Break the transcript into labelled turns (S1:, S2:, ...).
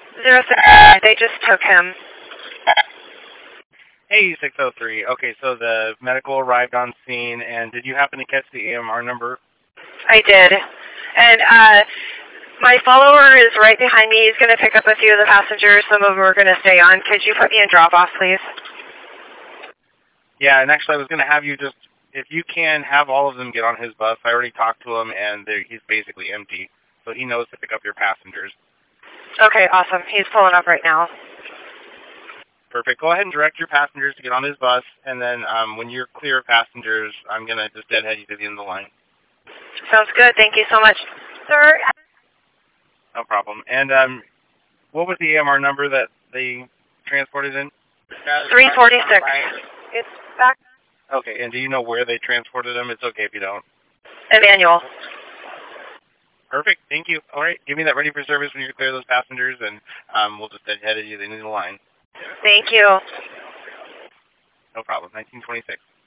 S1: 06. They just took him.
S2: Hey, 603. Okay, so the medical arrived on scene, and did you happen to catch the AMR number?
S1: I did. And my follower is right behind me. He's going to pick up a few of the passengers. Some of them are going to stay on. Could you put me in drop-off, please?
S2: Yeah, and actually I was going to have you just, if you can, have all of them get on his bus. I already talked to him, and he's basically empty, so he knows to pick up your passengers.
S1: Okay, awesome. He's pulling up right now.
S2: Perfect. Go ahead and direct your passengers to get on his bus, and then when you're clear of passengers, I'm going to just deadhead you to the end of the line.
S1: Sounds good. Thank you so much. Sir?
S2: No problem. And what was the AMR number that they transported in?
S1: 346. It's back.
S2: Okay, and do you know where they transported him? It's okay if you don't.
S1: Emmanuel.
S2: Perfect. Thank you. All right, give me that ready for service when you clear those passengers, and we'll just head you to the end of the line.
S1: Thank you.
S2: No problem. 1926.